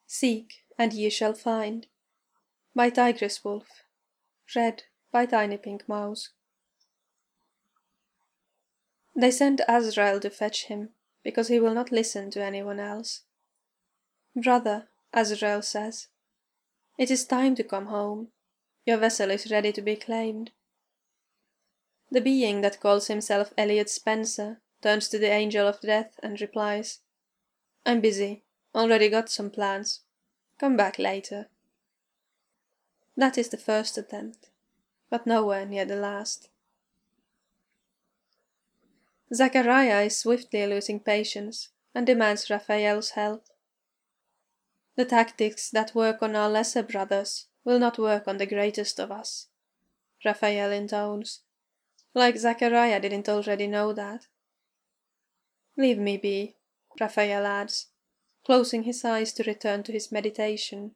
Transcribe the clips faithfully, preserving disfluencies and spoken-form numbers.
Seek, and ye shall find. By Tigress Wolf. Read by Tiny Pink Mouse. They send Azrael to fetch him, because he will not listen to anyone else. Brother, Azrael says, it is time to come home. Your vessel is ready to be claimed. The being that calls himself Elliot Spencer turns to the Angel of Death and replies, I'm busy, already got some plans. Come back later. That is the first attempt, but nowhere near the last. Zachariah is swiftly losing patience and demands Raphael's help. The tactics that work on our lesser brothers will not work on the greatest of us, Raphael intones, like Zachariah didn't already know that. Leave me be, Raphael adds, closing his eyes to return to his meditation.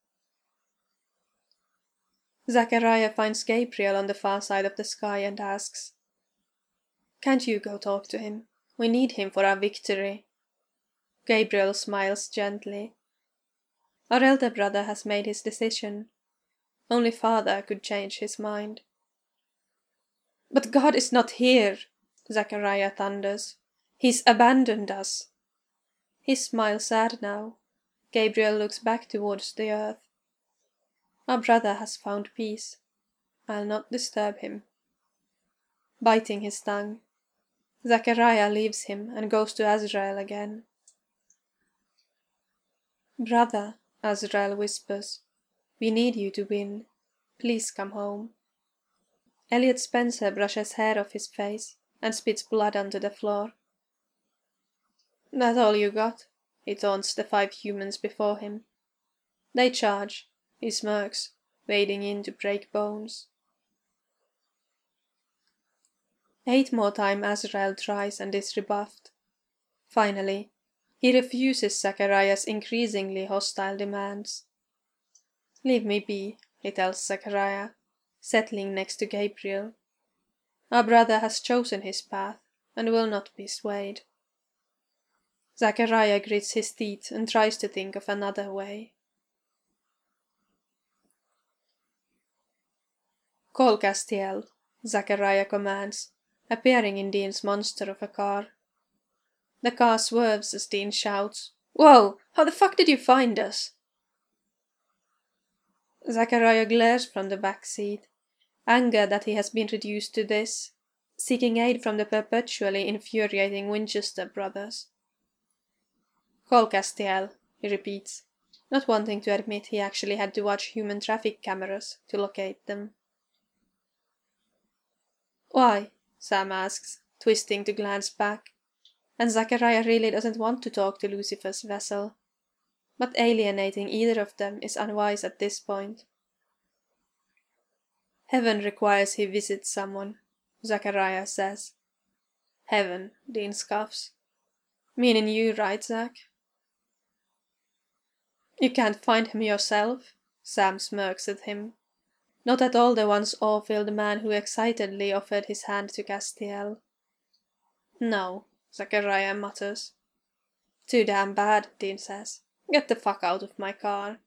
Zachariah finds Gabriel on the far side of the sky and asks, Can't you go talk to him? We need him for our victory. Gabriel smiles gently. Our elder brother has made his decision. Only Father could change his mind. But God is not here, Zachariah thunders. He's abandoned us. He smiles sad now. Gabriel looks back towards the earth. Our brother has found peace. I'll not disturb him. Biting his tongue, Zachariah leaves him and goes to Azrael again. Brother, Azrael whispers, we need you to win. Please come home. Elliot Spencer brushes hair off his face and spits blood onto the floor. That all you got? He taunts the five humans before him. They charge. He smirks, wading in to break bones. Eight more times Azrael tries and is rebuffed. Finally, he refuses Zachariah's increasingly hostile demands. Leave me be, he tells Zachariah, settling next to Gabriel. Our brother has chosen his path and will not be swayed. Zachariah grits his teeth and tries to think of another way. Call Castiel, Zachariah commands, appearing in Dean's monster of a car. The car swerves as Dean shouts, Whoa! How the fuck did you find us? Zachariah glares from the back seat, anger that he has been reduced to this, seeking aid from the perpetually infuriating Winchester brothers. Call Castiel, he repeats, not wanting to admit he actually had to watch human traffic cameras to locate them. Why? Sam asks, twisting to glance back, and Zachariah really doesn't want to talk to Lucifer's vessel. But alienating either of them is unwise at this point. Heaven requires he visits someone, Zachariah says. Heaven, Dean scoffs. Meaning you, right, Zach? You can't find him yourself? Sam smirks at him. Not at all the once awe-filled man who excitedly offered his hand to Castiel. No, Zachariah mutters. Too damn bad, Dean says. Get the fuck out of my car.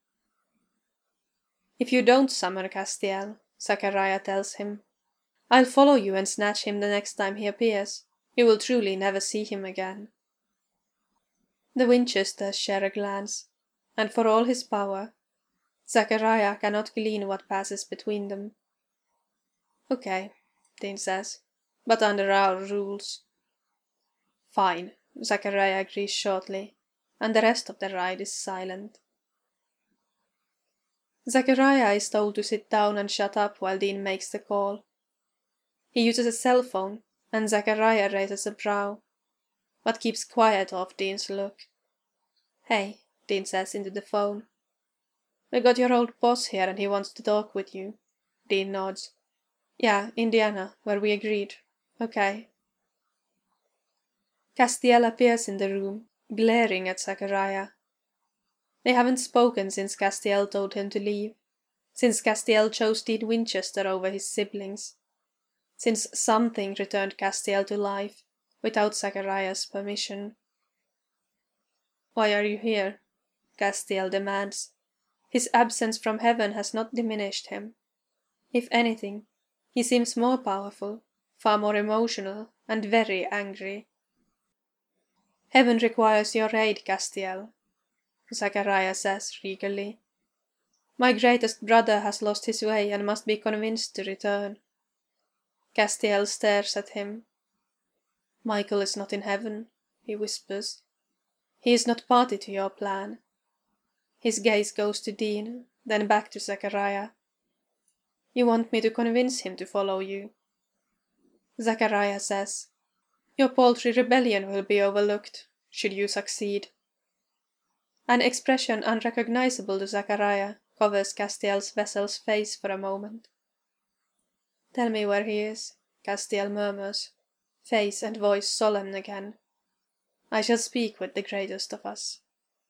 If you don't summon Castiel, Zachariah tells him, I'll follow you and snatch him the next time he appears. You will truly never see him again. The Winchesters share a glance, and for all his power, Zachariah cannot glean what passes between them. Okay, Dean says, but under our rules. Fine, Zachariah agrees shortly, and the rest of the ride is silent. Zachariah is told to sit down and shut up while Dean makes the call. He uses a cell phone, and Zachariah raises a brow, but keeps quiet off Dean's look. Hey, Dean says into the phone. We got your old boss here and he wants to talk with you. Dean nods. Yeah, Indiana, where we agreed. Okay. Castiel appears in the room, glaring at Zachariah. They haven't spoken since Castiel told him to leave, since Castiel chose Dean Winchester over his siblings, since something returned Castiel to life without Zachariah's permission. Why are you here? Castiel demands. His absence from heaven has not diminished him. If anything, he seems more powerful, far more emotional, and very angry. Heaven requires your aid, Castiel, Zachariah says regally. My greatest brother has lost his way and must be convinced to return. Castiel stares at him. Michael is not in heaven, he whispers. He is not party to your plan. His gaze goes to Dean, then back to Zachariah. You want me to convince him to follow you? Zachariah says, your paltry rebellion will be overlooked, should you succeed. An expression unrecognizable to Zachariah covers Castiel's vessel's face for a moment. Tell me where he is, Castiel murmurs, face and voice solemn again. I shall speak with the greatest of us.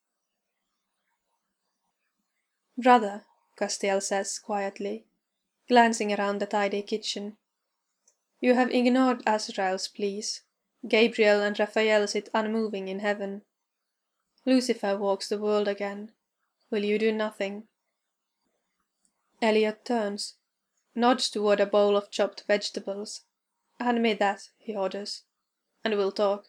Brother, Castiel says quietly, glancing around the tidy kitchen. You have ignored Azrael's pleas. Gabriel and Raphael sit unmoving in heaven. Lucifer walks the world again. Will you do nothing? Elliot turns, nods toward a bowl of chopped vegetables. Hand me that, he orders, and we'll talk.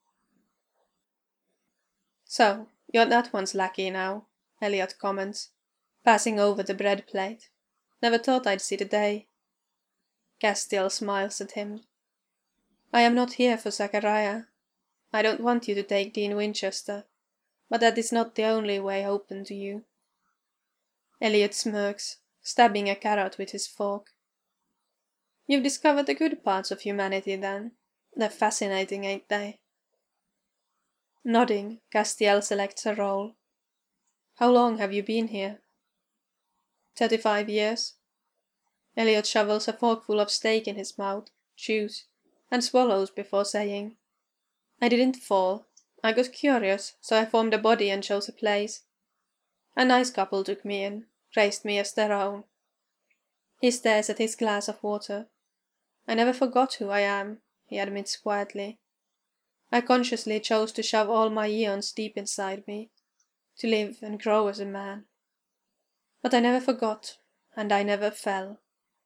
So, you're that one's lackey now, Elliot comments, passing over the bread plate. Never thought I'd see the day. Castiel smiles at him. I am not here for Zachariah. I don't want you to take Dean Winchester, but that is not the only way open to you. Elliot smirks, stabbing a carrot with his fork. You've discovered the good parts of humanity then. They're fascinating, ain't they? Nodding, Castiel selects a roll. How long have you been here? Thirty-five years. Elliot shovels a forkful of steak in his mouth, chews, and swallows before saying, I didn't fall. I got curious, so I formed a body and chose a place. A nice couple took me in, raised me as their own. He stares at his glass of water. I never forgot who I am, he admits quietly. I consciously chose to shove all my eons deep inside me, to live and grow as a man. But I never forgot, and I never fell.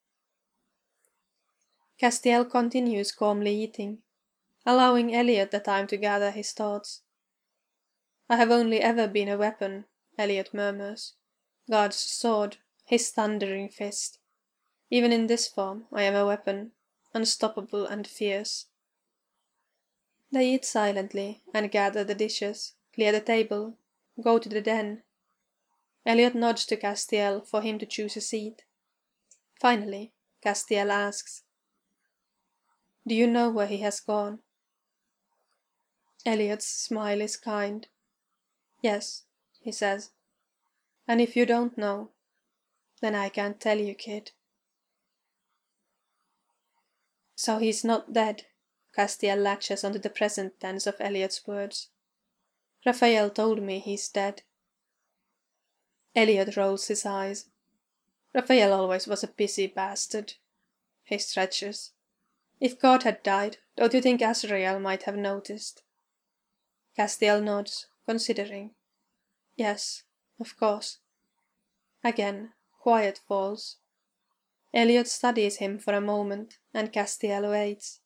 Castiel continues calmly eating, allowing Elliot the time to gather his thoughts. I have only ever been a weapon, Elliot murmurs. God's sword, his thundering fist. Even in this form I am a weapon, unstoppable and fierce. They eat silently and gather the dishes, clear the table, go to the den. Elliot nods to Castiel for him to choose a seat. Finally, Castiel asks, Do you know where he has gone? Elliot's smile is kind. Yes, he says. And if you don't know, then I can't tell you, kid. So he's not dead, Castiel latches onto the present tense of Elliot's words. Raphael told me he's dead. Elliot rolls his eyes. Raphael always was a busy bastard. He stretches. If God had died, don't you think Azrael might have noticed? Castiel nods, considering. Yes, of course. Again, quiet falls. Elliot studies him for a moment, and Castiel waits.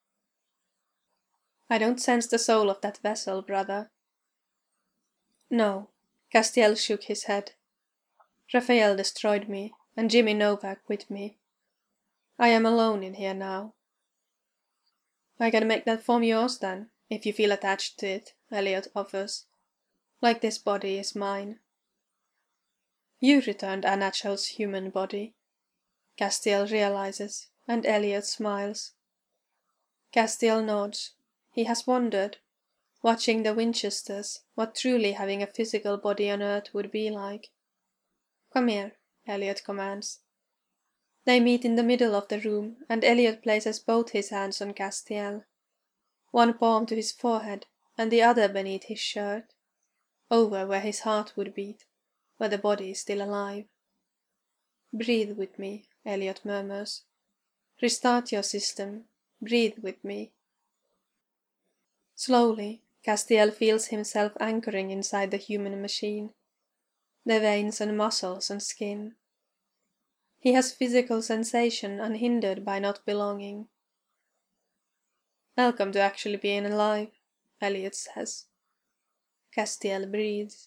I don't sense the soul of that vessel, brother. No, Castiel shook his head. Raphael destroyed me, and Jimmy Novak with me. I am alone in here now. I can make that form yours then, if you feel attached to it, Elliot offers. Like this body is mine. You returned Anachel's human body. Castiel realizes, and Elliot smiles. Castiel nods. He has wondered, watching the Winchesters, what truly having a physical body on Earth would be like. Come here, Elliot commands. They meet in the middle of the room, and Elliot places both his hands on Castiel, one palm to his forehead, and the other beneath his shirt, over where his heart would beat, where the body is still alive. Breathe with me, Elliot murmurs. Restart your system. Breathe with me. Slowly, Castiel feels himself anchoring inside the human machine, the veins and muscles and skin. He has physical sensation unhindered by not belonging. Welcome to actually being alive, Elliot says. Castiel breathes.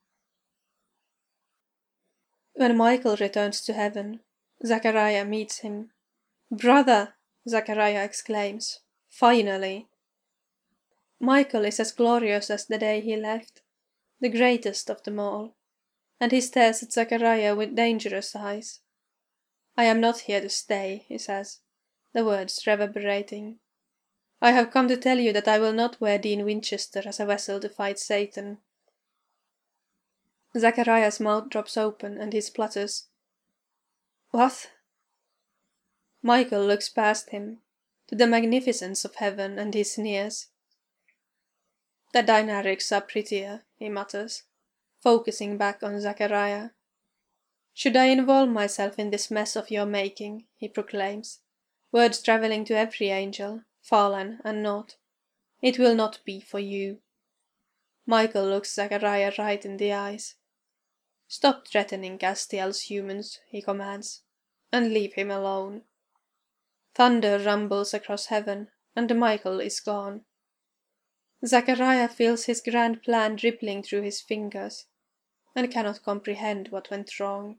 When Michael returns to heaven, Zachariah meets him. "Brother!" Zachariah exclaims. "Finally!" Michael is as glorious as the day he left, the greatest of them all, and he stares at Zachariah with dangerous eyes. "I am not here to stay," he says, the words reverberating. "I have come to tell you that I will not wear Dean Winchester as a vessel to fight Satan." Zachariah's mouth drops open and he splutters. "What?" Michael looks past him, to the magnificence of heaven, and he sneers. "The Dinarics are prettier," he mutters, focusing back on Zachariah. "Should I involve myself in this mess of your making," he proclaims, words travelling to every angel, fallen and not, "it will not be for you." Michael looks Zachariah right in the eyes. "Stop threatening Castiel's humans," he commands, "and leave him alone." Thunder rumbles across heaven, and Michael is gone. Zachariah feels his grand plan rippling through his fingers, and cannot comprehend what went wrong.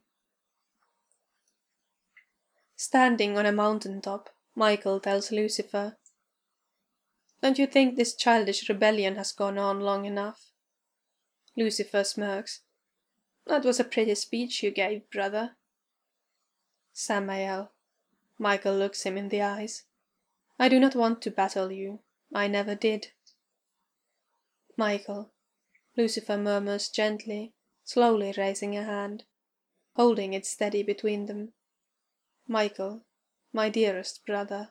Standing on a mountain top, Michael tells Lucifer, "Don't you think this childish rebellion has gone on long enough?" Lucifer smirks. "That was a pretty speech you gave, brother." "Samael," Michael looks him in the eyes, "I do not want to battle you. I never did." "Michael," Lucifer murmurs gently, slowly raising a hand, holding it steady between them. "Michael, my dearest brother."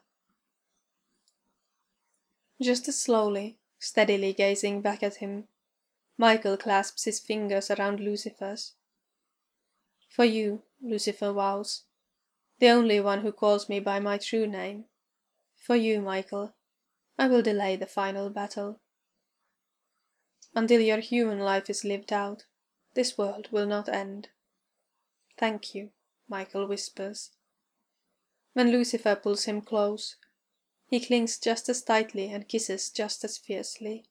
Just as slowly, steadily gazing back at him, Michael clasps his fingers around Lucifer's. "For you," Lucifer vows, "the only one who calls me by my true name. For you, Michael, I will delay the final battle. Until your human life is lived out, this world will not end." "Thank you," Michael whispers. When Lucifer pulls him close, he clings just as tightly and kisses just as fiercely.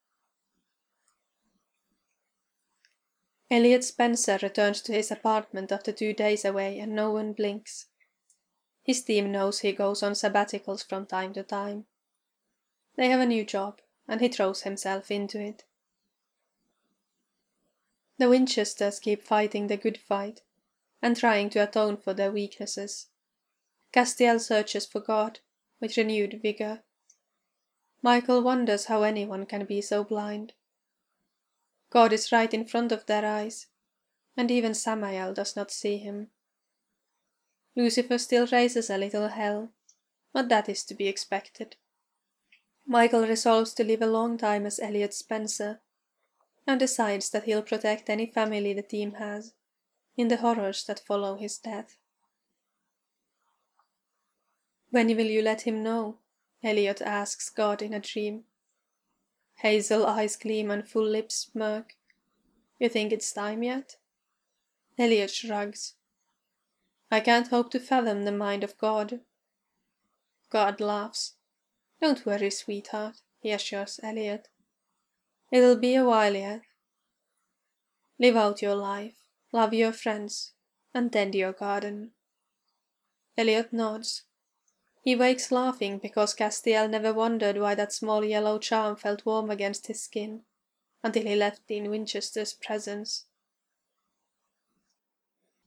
Elliot Spencer returns to his apartment after two days away and no one blinks. His team knows he goes on sabbaticals from time to time. They have a new job, and he throws himself into it. The Winchesters keep fighting the good fight, and trying to atone for their weaknesses. Castiel searches for God, with renewed vigor. Michael wonders how anyone can be so blind. God is right in front of their eyes, and even Samael does not see him. Lucifer still raises a little hell, but that is to be expected. Michael resolves to live a long time as Elliot Spencer, and decides that he'll protect any family the team has, in the horrors that follow his death. "When will you let him know?" Elliot asks God in a dream. Hazel eyes gleam and full lips smirk. "You think it's time yet?" Elliot shrugs. "I can't hope to fathom the mind of God." God laughs. "Don't worry, sweetheart," he assures Elliot. "It'll be a while yet. Live out your life, love your friends, and tend your garden." Elliot nods. He wakes laughing because Castiel never wondered why that small yellow charm felt warm against his skin, until he left Dean Winchester's presence.